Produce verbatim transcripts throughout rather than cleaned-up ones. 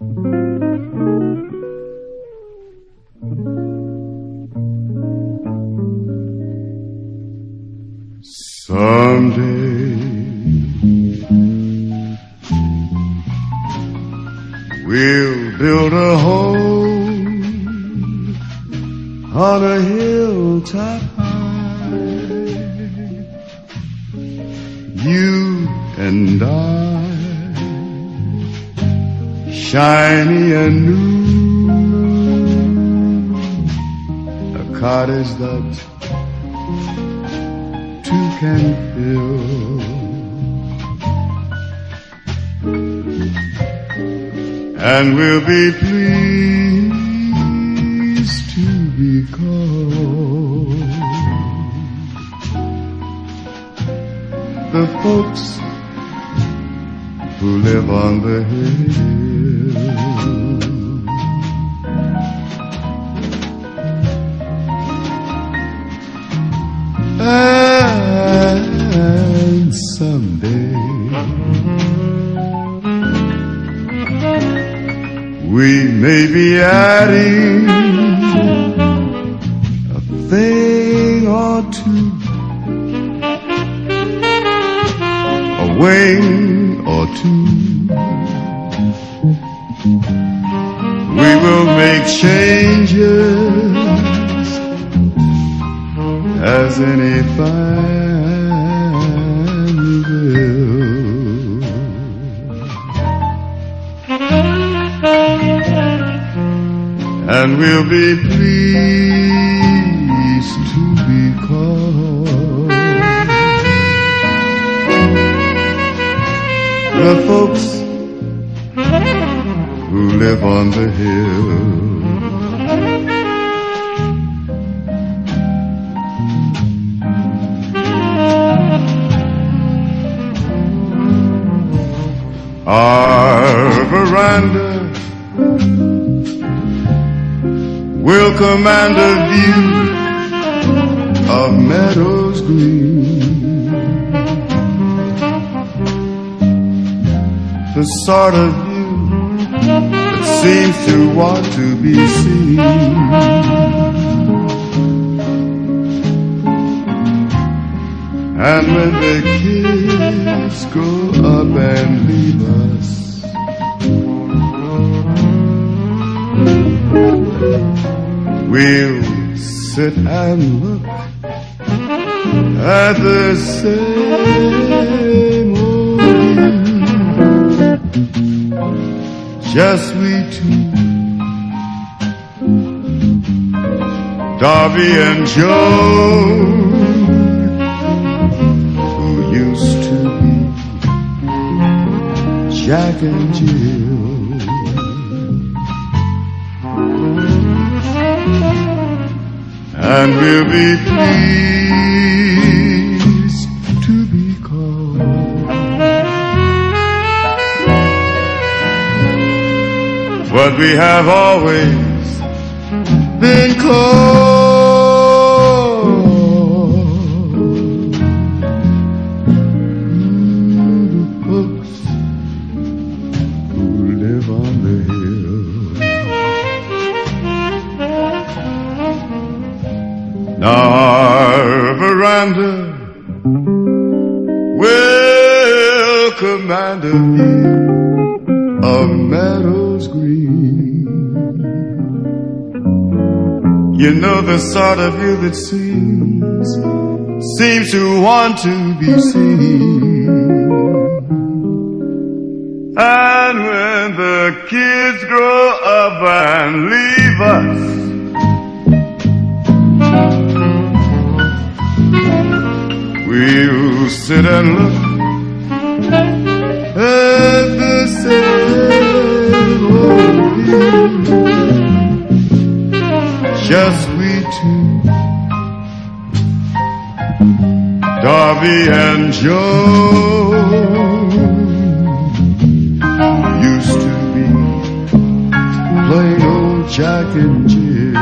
Someday we'll build a home on a hilltop high, you and I, shiny and new, a cottage that two can fill, and we'll be pleased to be called the folks who live on the hill. And someday we may be adding a thing or two, a wing or two. We will make changes as any family will, and we'll be pleased to be called the folks who live on the hill. Our veranda will command a view of meadows green, the sort of view that seems to want to be seen. And when the kids grow up and leave us, we'll sit and look at the same old view, just we two, Darby and Joe, Jack and Jill. And we'll be pleased to be called what we have always been called. Our veranda will command a view of meadows green. You know, the sort of view that seems seems to want to be seen. And when the kids grow up and leave us, we'll sit and look at the same old view, just we two, Darby and Joe, used to be plain old Jack and Jill.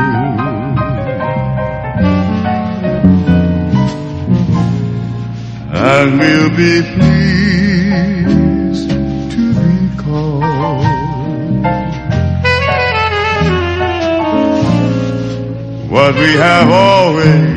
And we'll be pleased to be called we have always